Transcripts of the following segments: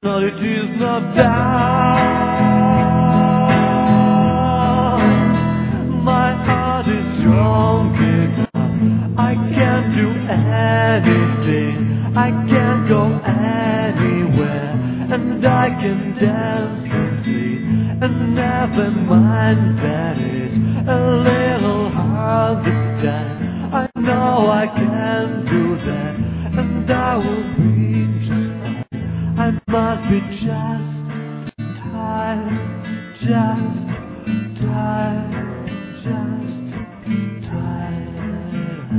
but it is not done. My heart is strong enough. I can't do anything. I can't go anywhere, and I can dance and see, and never mind that it's a little hard this time. I know I can do that, and I will be just fine. I must be just tired, just tired, just tired.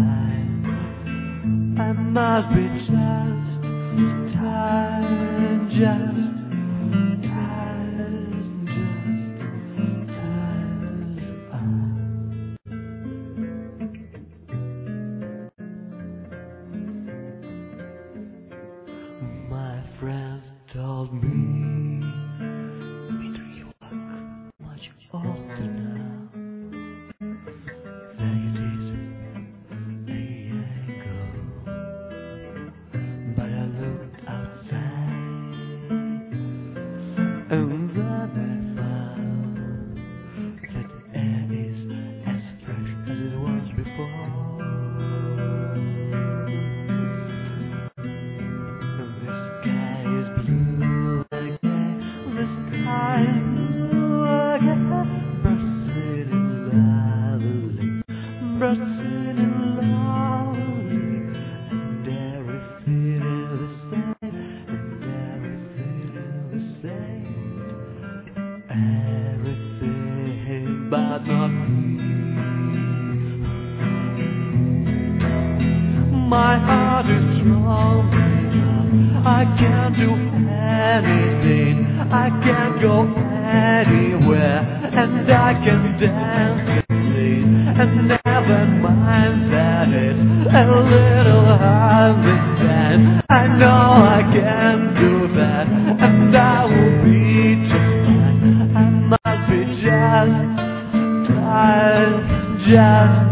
I must be just tired, just tired, just tired. My friends told me, Dmitri, you look much older now than you did a year ago. But I looked outside, and then I found that the air is as fresh as it was before. But not me. My heart is strong enough. I can't do anything. I can't go anywhere, and I can dance and sing, and never mind that it's a little hard this time. I know I can do that, and I will be just fine. I must be just tired, just